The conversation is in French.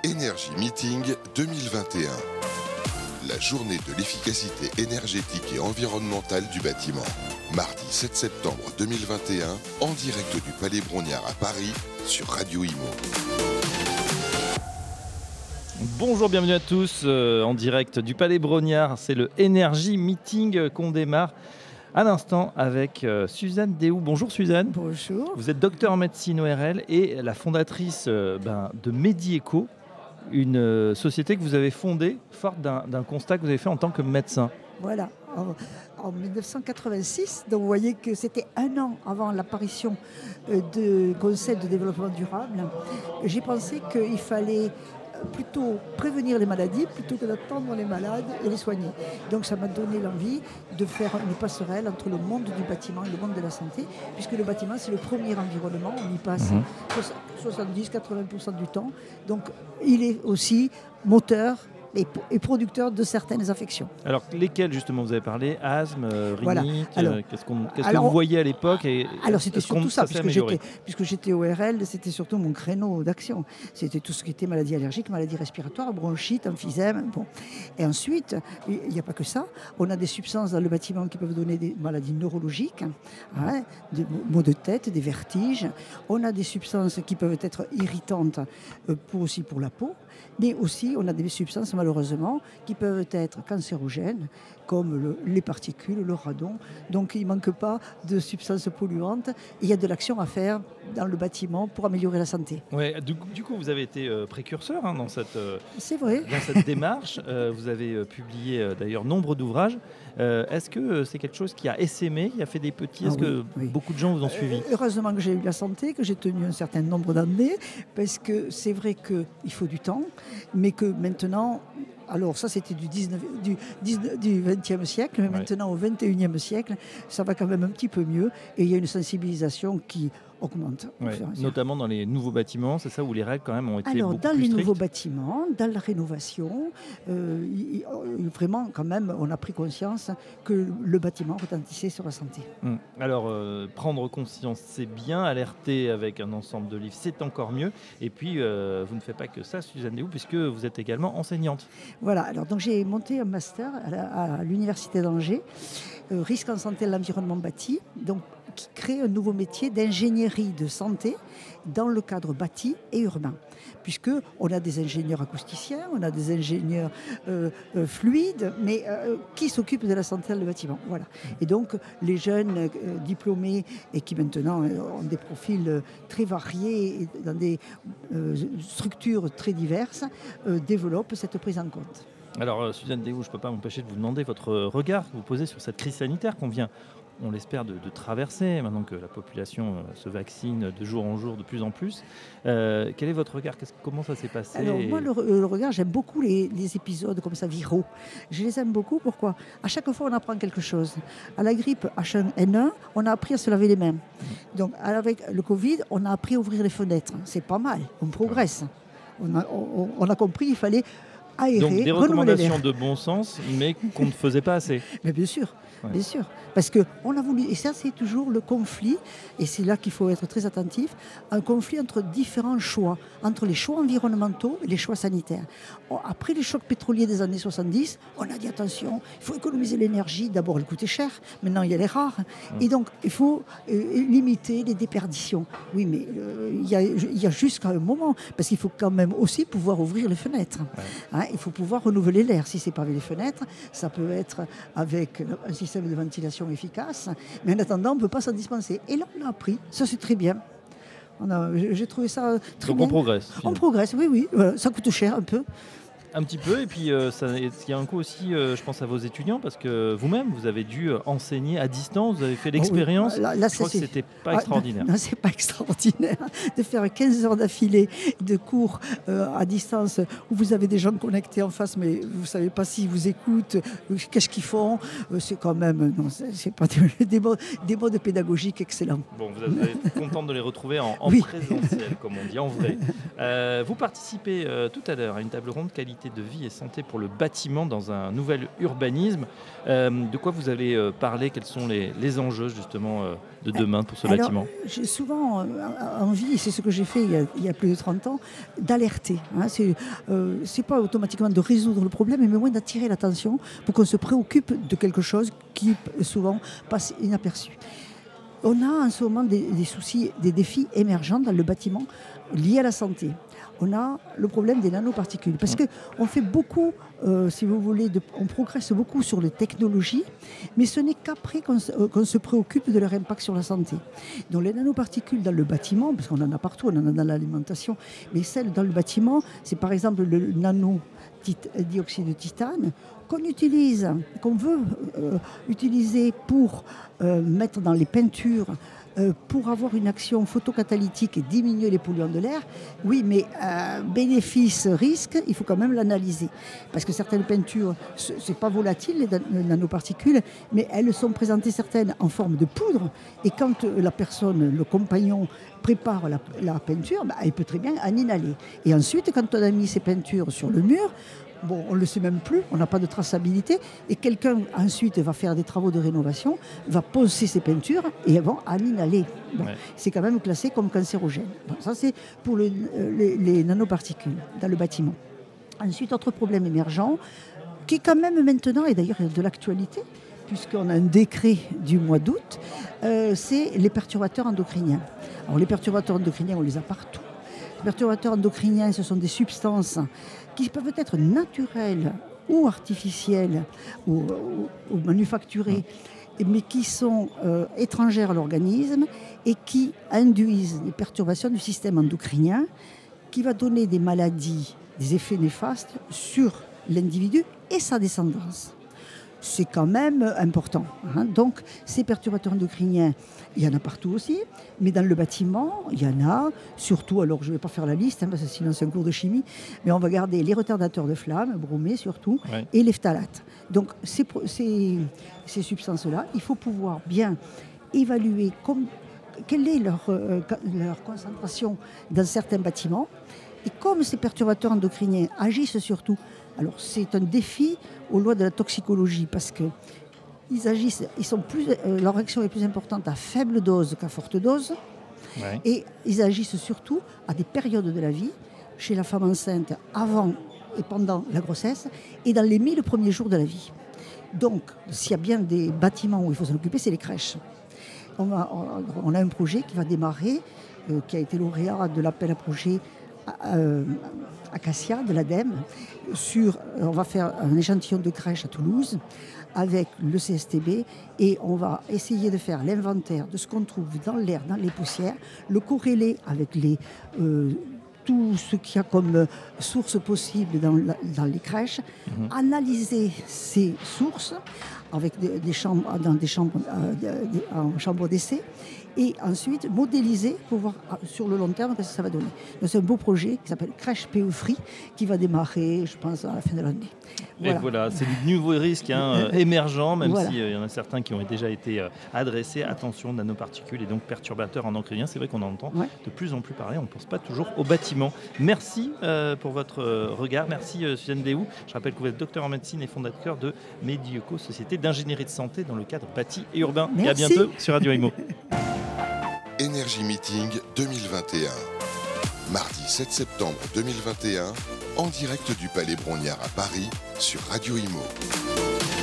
Energy Meeting 2021. La journée de l'efficacité énergétique et environnementale du bâtiment. Mardi 7 septembre 2021, en direct du Palais Brongniart à Paris, sur Radio Imo. Bonjour, bienvenue à tous en direct du Palais Brongniart. C'est le Energy Meeting qu'on démarre à l'instant avec Suzanne Déhoux. Bonjour Suzanne. Bonjour. Vous êtes docteur en médecine ORL et la fondatrice de Medieco, une société que vous avez fondée forte d'un constat que vous avez fait en tant que médecin. Voilà, en 1986, donc vous voyez que c'était un an avant l'apparition du concept de développement durable. J'ai pensé qu'il fallait plutôt prévenir les maladies plutôt que d'attendre les malades et les soigner. Donc ça m'a donné l'envie de faire une passerelle entre le monde du bâtiment et le monde de la santé, puisque le bâtiment c'est le premier environnement, on y passe 70-80% du temps, donc il est aussi moteur et producteur de certaines affections. Alors, lesquelles justement vous avez parlé? Asthme, rhinite, voilà. Qu'est-ce que vous voyez à l'époque alors c'était surtout ça, amélioré puisque j'étais ORL, c'était surtout mon créneau d'action. C'était tout ce qui était maladies allergiques, maladies respiratoires, bronchite, emphysème. Bon. Et ensuite, il n'y a pas que ça. On a des substances dans le bâtiment qui peuvent donner des maladies neurologiques, des maux de tête, des vertiges. On a des substances qui peuvent être irritantes aussi pour la peau, mais aussi on a des substances malheureusement, qui peuvent être cancérogènes, comme les particules, le radon. Donc il ne manque pas de substances polluantes. Il y a de l'action à faire dans le bâtiment pour améliorer la santé. Ouais, du coup, vous avez été précurseur dans cette démarche. Vous avez publié d'ailleurs nombre d'ouvrages. Est-ce que c'est quelque chose qui a essaimé, qui a fait des petits? Est-ce que beaucoup de gens vous ont suivi? Heureusement que j'ai eu la santé, que j'ai tenu un certain nombre d'années, parce que c'est vrai qu'il faut du temps, mais que maintenant... Alors ça c'était du 20e siècle, mais maintenant au 21e siècle, ça va quand même un petit peu mieux et il y a une sensibilisation qui augmente. Notamment dans les nouveaux bâtiments, c'est ça où les règles quand même ont été beaucoup plus strictes? Alors dans les nouveaux bâtiments, dans la rénovation, vraiment quand même on a pris conscience que le bâtiment retentissait sur la santé. Alors prendre conscience c'est bien, alerter avec un ensemble de livres c'est encore mieux, et puis vous ne faites pas que ça Suzanne Déhoux, puisque vous êtes également enseignante. Voilà, alors donc j'ai monté un master à l'université d'Angers, risque en santé de l'environnement bâti, donc qui crée un nouveau métier d'ingénierie de santé dans le cadre bâti et urbain. Puisqu'on a des ingénieurs acousticiens, on a des ingénieurs fluides, mais qui s'occupent de la santé dans le bâtiment. Voilà. Et donc, les jeunes diplômés et qui maintenant ont des profils très variés dans des structures très diverses, développent cette prise en compte. Alors, Suzanne Déhoux, je ne peux pas m'empêcher de vous demander votre regard que vous posez sur cette crise sanitaire qu'on vient, on l'espère, de traverser, maintenant que la population se vaccine de jour en jour de plus en plus. Quel est votre regard? Comment ça s'est passé? Alors moi, le regard, j'aime beaucoup les épisodes comme ça, viraux. Je les aime beaucoup, pourquoi? À chaque fois, on apprend quelque chose. À la grippe H1N1, on a appris à se laver les mains. Donc avec le Covid, on a appris à ouvrir les fenêtres. C'est pas mal, on progresse. On a compris qu'il fallait aérer, donc des recommandations de bon sens, mais qu'on ne faisait pas assez. Mais bien sûr. Bien sûr, parce qu'on a voulu, et ça c'est toujours le conflit, et c'est là qu'il faut être très attentif, un conflit entre différents choix, entre les choix environnementaux et les choix sanitaires. Après les chocs pétroliers des années 70, on a dit attention, il faut économiser l'énergie, d'abord elle coûtait cher, maintenant elle est rare, et donc il faut limiter les déperditions. Oui, mais il y a jusqu'à un moment, parce qu'il faut quand même aussi pouvoir ouvrir les fenêtres. Il faut pouvoir renouveler l'air. Si ce n'est pas avec les fenêtres, ça peut être avec un système de ventilation efficace, mais en attendant, on ne peut pas s'en dispenser. Et là, on a appris, ça c'est très bien. J'ai trouvé ça très bien. Donc on progresse. On progresse, oui. Ça coûte cher un peu. Un petit peu, et puis il y a un coup aussi, je pense à vos étudiants, parce que vous-même, vous avez dû enseigner à distance, vous avez fait l'expérience. Là, je crois que c'était pas extraordinaire. Non, c'est pas extraordinaire de faire 15 heures d'affilée de cours à distance où vous avez des gens connectés en face, mais vous ne savez pas s'ils vous écoutent, qu'est-ce qu'ils font. C'est quand même, non, c'est pas des modes pédagogiques excellents. Bon, vous êtes contente de les retrouver en présentiel, comme on dit, en vrai. Vous participez tout à l'heure à une table ronde qualité qualité de vie et santé pour le bâtiment dans un nouvel urbanisme. De quoi vous allez parler? Quels sont les enjeux justement de demain pour ce bâtiment? J'ai souvent envie, et c'est ce que j'ai fait il y a plus de 30 ans, d'alerter. C'est pas automatiquement de résoudre le problème, mais au moins d'attirer l'attention pour qu'on se préoccupe de quelque chose qui souvent passe inaperçu. On a en ce moment des soucis, des défis émergents dans le bâtiment liés à la santé. On a le problème des nanoparticules. Parce qu'on fait beaucoup, si vous voulez, on progresse beaucoup sur les technologies, mais ce n'est qu'après qu'on se préoccupe de leur impact sur la santé. Donc les nanoparticules dans le bâtiment, parce qu'on en a partout, on en a dans l'alimentation, mais celles dans le bâtiment, c'est par exemple le dioxyde de titane qu'on veut utiliser pour mettre dans les peintures, pour avoir une action photocatalytique et diminuer les polluants de l'air. Oui, mais bénéfice-risque, il faut quand même l'analyser. Parce que certaines peintures, ce n'est pas volatile, les nanoparticules, mais elles sont présentées certaines en forme de poudre. Et quand la personne, le compagnon, prépare la peinture, elle peut très bien en inhaler. Et ensuite, quand on a mis ces peintures sur le mur, on ne le sait même plus, on n'a pas de traçabilité, et quelqu'un ensuite va faire des travaux de rénovation, va poncer ses peintures et elles vont en inhaler. C'est quand même classé comme cancérogène. Ça, c'est pour les nanoparticules dans le bâtiment. Ensuite, autre problème émergent, qui quand même maintenant est d'ailleurs de l'actualité, puisqu'on a un décret du mois d'août, c'est les perturbateurs endocriniens. Alors les perturbateurs endocriniens, on les a partout. Les perturbateurs endocriniens, ce sont des substances qui peuvent être naturelles ou artificielles ou manufacturées, mais qui sont étrangères à l'organisme et qui induisent des perturbations du système endocrinien qui va donner des maladies, des effets néfastes sur l'individu et sa descendance. C'est quand même important. Donc, ces perturbateurs endocriniens, il y en a partout aussi, mais dans le bâtiment, il y en a surtout, alors je ne vais pas faire la liste, parce que sinon c'est un cours de chimie, mais on va garder les retardateurs de flamme, bromés surtout, et les phtalates. Donc, ces substances-là, il faut pouvoir bien évaluer quelle est leur concentration dans certains bâtiments. Et comme ces perturbateurs endocriniens agissent surtout, alors c'est un défi aux lois de la toxicologie parce que leur action est plus importante à faible dose qu'à forte dose. Et ils agissent surtout à des périodes de la vie, chez la femme enceinte, avant et pendant la grossesse, et dans les 1000 premiers jours de la vie. Donc, s'il y a bien des bâtiments où il faut s'en occuper, c'est les crèches. On a un projet qui va démarrer, qui a été lauréat de l'appel à projet Acacia de l'ADEME. On va faire un échantillon de crèche à Toulouse avec le CSTB et on va essayer de faire l'inventaire de ce qu'on trouve dans l'air, dans les poussières, le corréler avec tout ce qu'il y a comme sources possibles dans les crèches, analyser ces sources avec en chambre d'essai et ensuite modéliser pour voir sur le long terme ce que ça va donner. Donc, c'est un beau projet qui s'appelle Crèche PE Free qui va démarrer, je pense, à la fin de l'année. Et voilà, c'est du nouveau risque émergent, même s'il y en a certains qui ont déjà été adressés. Attention, nanoparticules et donc perturbateurs endocriniens. C'est vrai qu'on en entend de plus en plus parler. On ne pense pas toujours au bâtiment. Merci pour votre regard. Merci Suzanne Déhoux. Je rappelle que vous êtes docteur en médecine et fondateur de Medioco, société d'ingénierie de santé dans le cadre bâti et urbain. Merci. Et à bientôt sur Radio Imo. Energy Meeting 2021. Mardi 7 septembre 2021, en direct du Palais Brongniart à Paris sur Radio Imo.